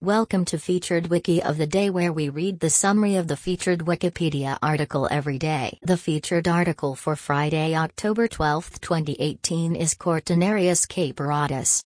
Welcome to Featured Wiki of the Day, where we read the summary of the featured Wikipedia article every day. The featured article for Friday, October 12, 2018 is Cortinarius caperatus.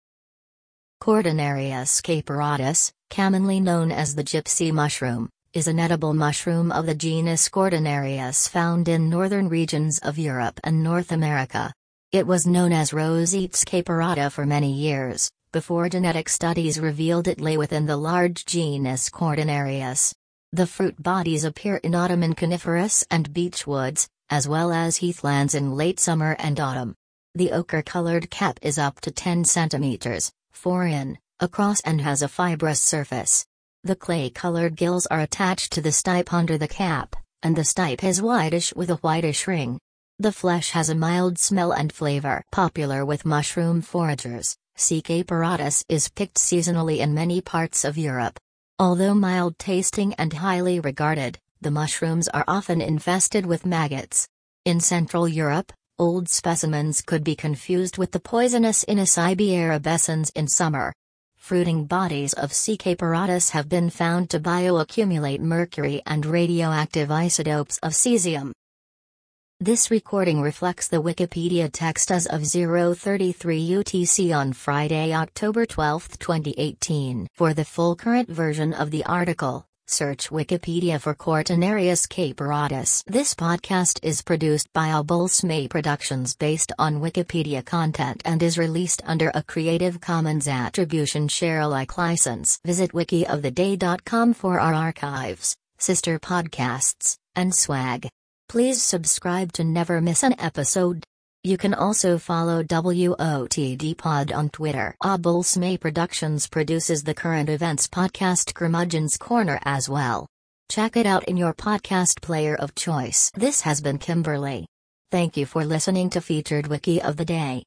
Cortinarius caperatus, commonly known as the gypsy mushroom, is an edible mushroom of the genus Cortinarius found in northern regions of Europe and North America. It was known as Rosette caperata for many years, before genetic studies revealed it lay within the large genus Cortinarius. The fruit bodies appear in autumn in coniferous and beech woods, as well as heathlands in late summer and autumn. The ochre-colored cap is up to 10 centimeters, 4 in, across and has a fibrous surface. The clay-colored gills are attached to the stipe under the cap, and the stipe is whitish with a whitish ring. The flesh has a mild smell and flavor. Popular with mushroom foragers, C. caperatus is picked seasonally in many parts of Europe. Although mild-tasting and highly regarded, the mushrooms are often infested with maggots. In Central Europe, old specimens could be confused with the poisonous Inocybe arabescens in summer. Fruiting bodies of C. caperatus have been found to bioaccumulate mercury and radioactive isotopes of cesium. This recording reflects the Wikipedia text as of 0:33 UTC on Friday, October 12, 2018. For the full current version of the article, search Wikipedia for Cortinarius caperatus. This podcast is produced by Abulsme Productions based on Wikipedia content and is released under a Creative Commons Attribution Share Alike license. Visit wikioftheday.com for our archives, sister podcasts, and swag. Please subscribe to never miss an episode. You can also follow WOTD Pod on Twitter. Abulsme Productions produces the current events podcast Curmudgeon's Corner as well. Check it out in your podcast player of choice. This has been Kimberly. Thank you for listening to Featured Wiki of the Day.